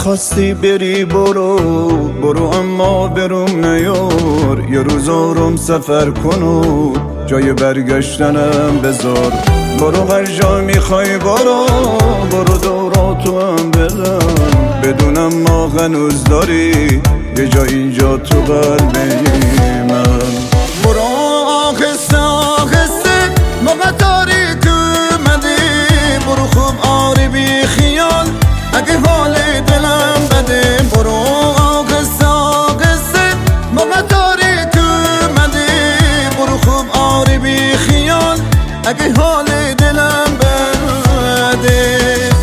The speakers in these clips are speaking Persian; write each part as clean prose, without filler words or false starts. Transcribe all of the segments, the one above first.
خواستی بری برو اما بروم نیار. یه روز آروم سفر کنو جای برگشتنم بذار. برو هر جا میخوای برو دوراتو هم بزن. بدونم ما هنوز داری یه جا اینجا تو قلب من. برو آهسته آهسته موقع تاریک اومدی. برو خوب آری بی خیال اگه حال دلم بده. برو آهسته آهسته موقع تاریک اومدی. برو خوب آری بی خیال اگه حال دلم بده.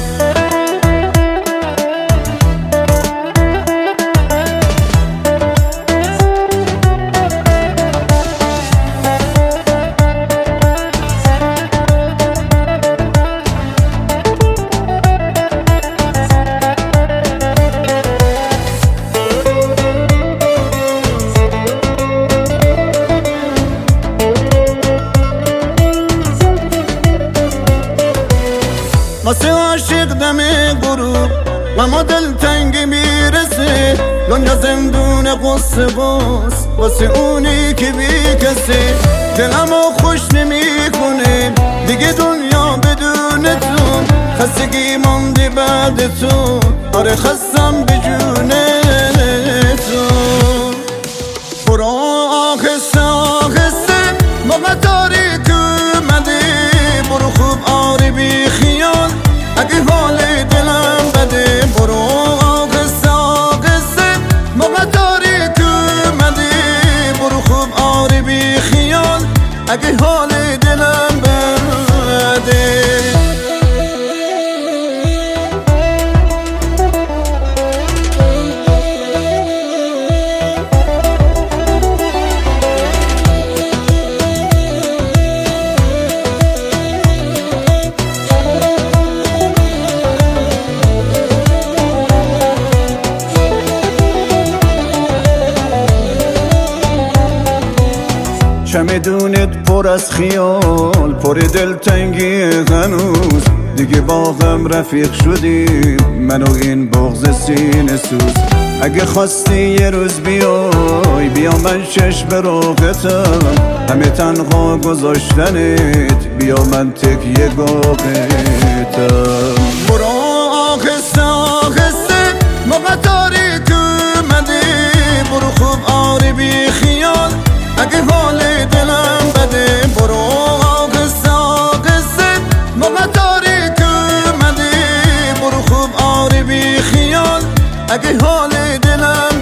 واسه عاشق دم غروب اما دلتنگی میرسه. دنیا زندون قصه باست واسه اونی که بی کسه. دلمو خوش نمیکنه دیگه دنیا بدون تو. خستگی مانده بعد تو، آره خستم به جون تو. برو آهسته آهسته موقع تاریک اومده. برو خوب آره بی خیال اگه حال دلم بده. برو آهسته آهسته موقع تاریک اومده. برو خوب آره بی خیال اگه حال دلم بده. چمدونت پر از خیال پر دلتنگی هنوز. دیگه با هم رفیق شدیم من و این بغض سینه سوز. اگه خواستی یه روز بیا من چشم راحتم. همه تنها گذاشتنت بیا من تکیه گاهتم. برو آهسته آهسته موقع تاریک اومده. برو خوب آره بی خیال اگه حال دلم بده. برو آهسته آهسته موقع تاریک اومده. برو خوب آره بی خیال اگه حال دلم